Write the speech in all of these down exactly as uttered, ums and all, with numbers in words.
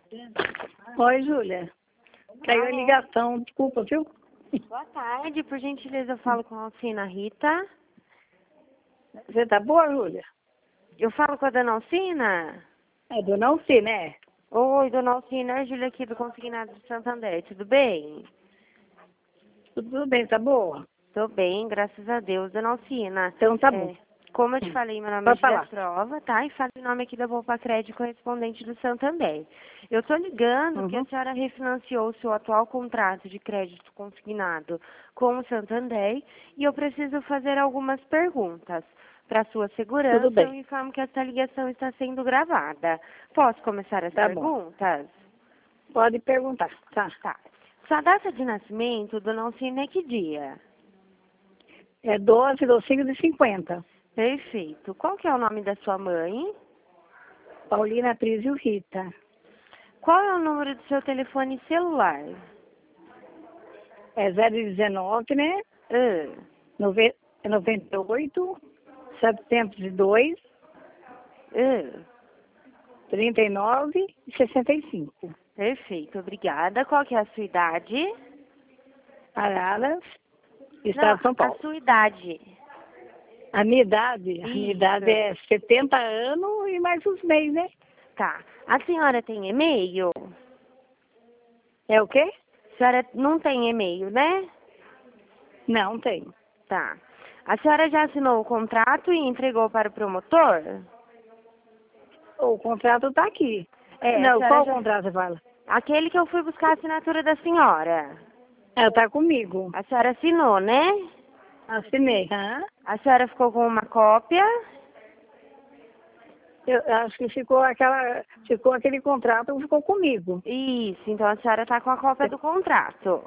Oi, Júlia. Caiu a ligação, desculpa, viu? Boa tarde, por gentileza eu falo com a Alcina Rita. Você tá boa, Júlia? Eu falo com a dona Alcina? É do não sei, né? Oi, dona Alcina, é a Júlia aqui do Consignado de Santander, tudo bem? Tudo bem, tá boa? Tô bem, graças a Deus, dona Alcina. Então tá É, bom. como eu te falei, meu nome é Pode Júlia falar. Prova, tá? E falo o nome aqui da Poupa Crédito correspondente do Santander. Eu tô ligando porque Uhum. a senhora refinanciou o seu atual contrato de crédito consignado com o Santander e eu preciso fazer algumas perguntas. Para sua segurança, Tudo bem. eu informo que essa ligação está sendo gravada. Posso começar as Tá bom. perguntas? Pode perguntar, tá? Tá. Sua data de nascimento, dona Alcina, é que dia? É doze do cinco de cinquenta. Perfeito. Qual que é o nome da sua mãe? Paulina Trizio Rita. Qual é o número do seu telefone celular? É zero dezenove, né? Ah, Nove- é noventa e oito, setecentos e dois, ah, trinta e nove e sessenta e cinco. perfeito, obrigada. Qual que é a sua idade? Araras, Não, Estado de São a Paulo. sua idade. A minha idade, a minha idade Isso. é setenta anos e mais uns meses, né? Tá. A senhora tem e-mail? É o quê? A senhora não tem e-mail, né? Não, tenho. Tá. A senhora já assinou o contrato e entregou para o promotor? O contrato tá aqui. É, a Não, senhora qual já... contrato você fala? Aquele que eu fui buscar a assinatura da senhora. É, tá comigo. A senhora assinou, né? Assinei. Hã? A senhora ficou com uma cópia? Eu acho que ficou aquela, ficou aquele contrato, ficou comigo. Isso, então a senhora está com a cópia do contrato.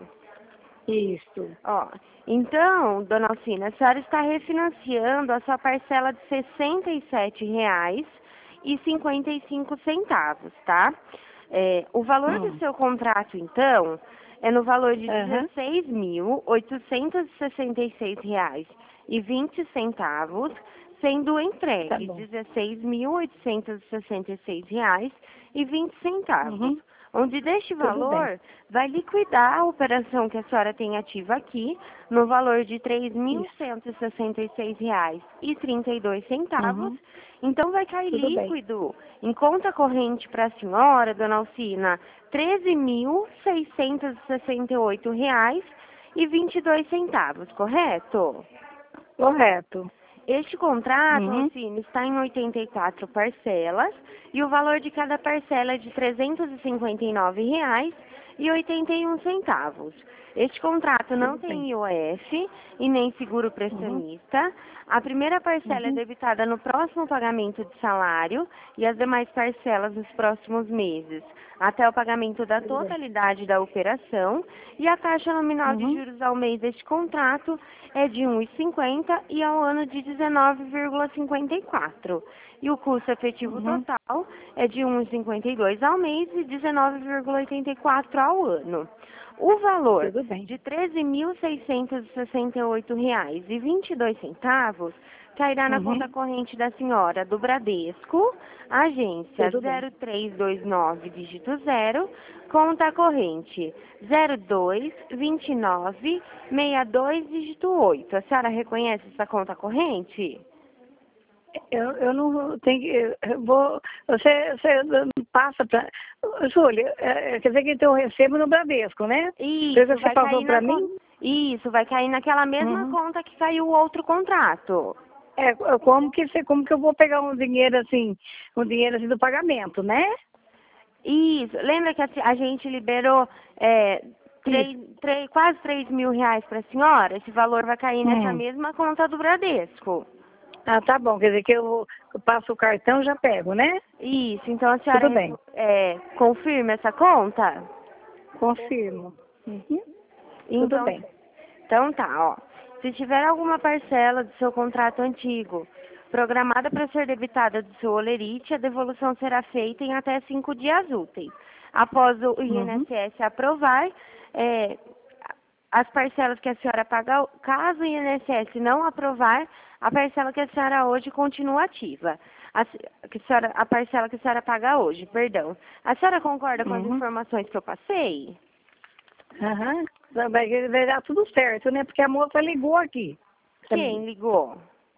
Isso. Ó, então, dona Alcina, a senhora está refinanciando a sua parcela de sessenta e sete reais e cinquenta e cinco centavos, tá? É, o valor do Hum. seu contrato, então, é no valor de Aham. dezesseis mil oitocentos e sessenta e seis reais e vinte centavos, sendo Tá entregue bom. dezesseis mil oitocentos e sessenta e seis reais e vinte centavos. Uhum. Onde deste Tudo bem. valor vai liquidar a operação que a senhora tem ativa aqui no valor de três mil Isso. cento e sessenta e seis reais e trinta e dois centavos. Uhum. Então vai cair Tudo bem. líquido em conta corrente para a senhora, dona Alcina, treze mil seiscentos e sessenta e oito reais e vinte e dois centavos, correto? Correto. Este contrato, Uhum. Alcine, está em oitenta e quatro parcelas e o valor de cada parcela é de trezentos e cinquenta e nove reais e oitenta e um centavos. Este contrato não Tudo bem. tem I O F e nem seguro Uhum. prestamista. A primeira parcela é Uhum. debitada no próximo pagamento de salário e as demais parcelas nos próximos meses, até o pagamento da Tudo bem. totalidade da operação, e a taxa nominal de Uhum. juros ao mês deste contrato é de um vírgula cinquenta e ao ano de dezenove vírgula cinquenta e quatro. E o custo efetivo Uhum. total é de um vírgula cinquenta e dois ao mês e dezenove vírgula oitenta e quatro ao ano. O valor Tudo bem. de treze mil seiscentos e sessenta e oito reais e vinte e dois centavos cairá na conta Uhum. corrente da senhora do Bradesco, agência Tudo bem. zero três dois nove, dígito zero, conta corrente zero dois vinte e nove sessenta e dois, dígito oito. A senhora reconhece essa conta corrente? Eu, eu não tenho que. Eu vou. Você, você passa para. Júlia, é, quer dizer que eu recebo no Bradesco, né? Pelo que Isso, você vai passou cair na para mim? conta. Isso, vai cair naquela mesma Uhum. conta que caiu o outro contrato. É, como que, você, como que eu vou pegar um dinheiro assim, um dinheiro assim do pagamento, né? Isso. Lembra que a, a gente liberou é, Isso. três, três, quase três mil reais para a senhora? Esse valor vai cair nessa Hum. mesma conta do Bradesco. Ah, tá bom. Quer dizer que eu, eu passo o cartão e já pego, né? Isso. Então a senhora Tudo bem. é, confirma essa conta? Confirmo. Uhum. Tudo Então, bem. então tá, ó. Se tiver alguma parcela do seu contrato antigo programada para ser debitada do seu holerite, a devolução será feita em até cinco dias úteis. Após o Uhum. I N S S aprovar, é, as parcelas que a senhora paga, caso o I N S S não aprovar, a parcela que a senhora hoje continua ativa. a, que a, senhora, a parcela que a senhora paga hoje, perdão. A senhora concorda com as Uhum. informações que eu passei? Aham. Vai, vai dar tudo certo, né? Porque a moça ligou aqui. Quem ligou?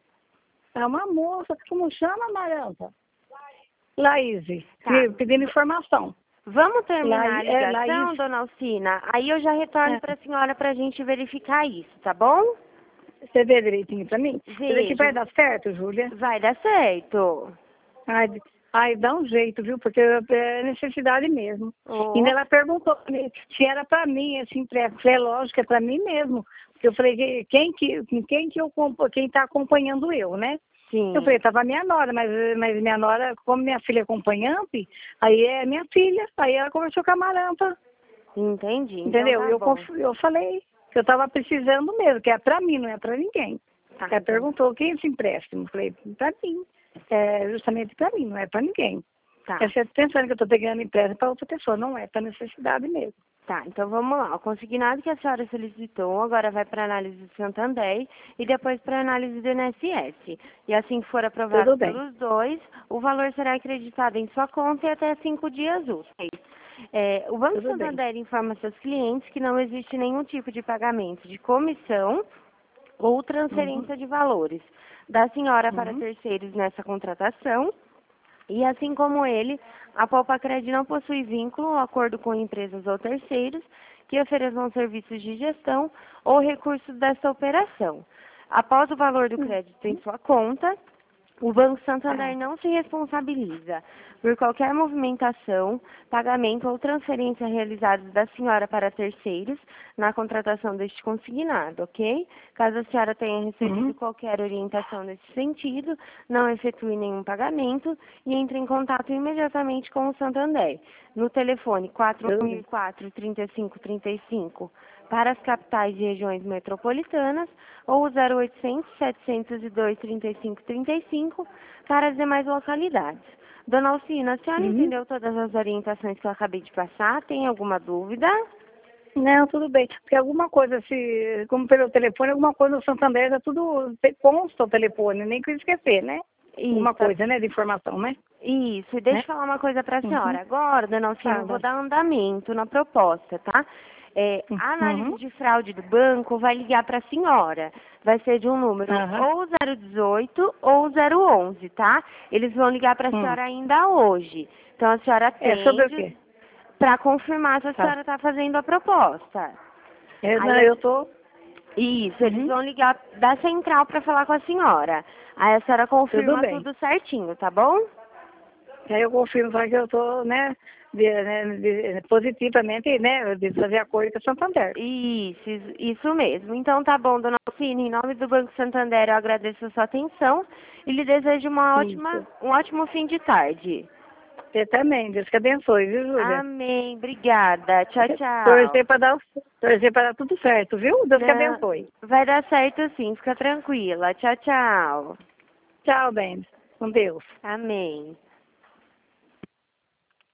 É uma moça, como chama, Maranta? Laís, Tá. pedindo informação. Vamos terminar Lai- a é, ligação, Laís. dona Alcina? Aí eu já retorno É. para a senhora para a gente verificar isso, tá bom? Você vê direitinho pra mim? Você vê que Vejo. vai dar certo, Júlia? Vai dar certo. Ai, ai, dá um jeito, viu? Porque é necessidade mesmo. Oh. Ainda ela perguntou se era pra mim, assim, pré, pré lógico, é pra mim mesmo. Porque eu falei, que- quem que, quem que eu, compo- quem tá acompanhando eu, né? Sim. Eu falei, tava minha nora, mas, mas minha nora, como minha filha é acompanhante, aí é minha filha. Aí ela conversou com a Maranta, Entendi. Então entendeu? tá eu, bom. conf- eu falei que eu tava precisando mesmo, que é pra mim, não é pra ninguém. Tá, Ela então. perguntou, quem é esse empréstimo? Eu falei, pra mim. É justamente pra mim, não é pra ninguém. Tá. É você pensando que eu tô pegando empréstimo pra outra pessoa, não é pra necessidade mesmo. Tá, então vamos lá. O consignado que a senhora solicitou agora vai para análise do Santander e depois para análise do I N S S. E assim que for aprovado Tudo bem. pelos dois, o valor será acreditado em sua conta e até cinco dias úteis. É, o Banco Tudo bem. Santander informa seus clientes que não existe nenhum tipo de pagamento de comissão ou transferência de valores da senhora para Uhum. terceiros nessa contratação. E assim como ele, a Poupacred não possui vínculo ou acordo com empresas ou terceiros que ofereçam serviços de gestão ou recursos dessa operação. Após o valor do crédito em sua conta, o Banco Santander não se responsabiliza por qualquer movimentação, pagamento ou transferência realizados da senhora para terceiros na contratação deste consignado, ok? Caso a senhora tenha recebido Uhum. qualquer orientação nesse sentido, não efetue nenhum pagamento e entre em contato imediatamente com o Santander no telefone quatro mil e quatro, trinta e cinco trinta e cinco para as capitais e regiões metropolitanas ou zero oitocentos, setecentos e dois, trinta e cinco trinta e cinco para as demais localidades. Dona Alcina, a senhora Uhum. entendeu todas as orientações que eu acabei de passar? Tem alguma dúvida? Não, tudo bem. Porque alguma coisa, se, como pelo telefone, alguma coisa no Santander já tudo consta o telefone, nem que eu esquecer, né? Alguma Isso, coisa, né, de informação, né? isso. E deixa Né? eu falar uma coisa para a senhora. Uhum. Agora, dona Alcina, eu vou Fala. dar andamento na proposta, tá? É, a análise Uhum. de fraude do banco vai ligar para a senhora. Vai ser de um número Aham. ou zero dezoito ou zero onze, tá? Eles vão ligar para a Hum. senhora ainda hoje. Então a senhora É sobre o atende quê? para confirmar se a Tá. senhora está fazendo a proposta. Eu, Aí não, a- eu tô. Isso, eles Uhum. vão ligar da central para falar com a senhora. Aí a senhora Tudo confirma bem. tudo certinho, tá bom? Aí eu confirmo só que eu tô, né, de, né de, positivamente, né, de fazer acordo com a Santander. Isso, isso- isso mesmo. Então tá bom, dona Alcine, em nome do Banco Santander eu agradeço a sua atenção e lhe desejo uma ótima, Isso. um ótimo fim de tarde. Você também. Deus que abençoe, viu, Júlia? Amém, obrigada. Tchau, Torcer tchau. para dar, torcer para dar tudo certo, viu? Deus que Não, abençoe. vai dar certo sim, fica tranquila. Tchau, tchau. Tchau, bem. Com Deus. Amém.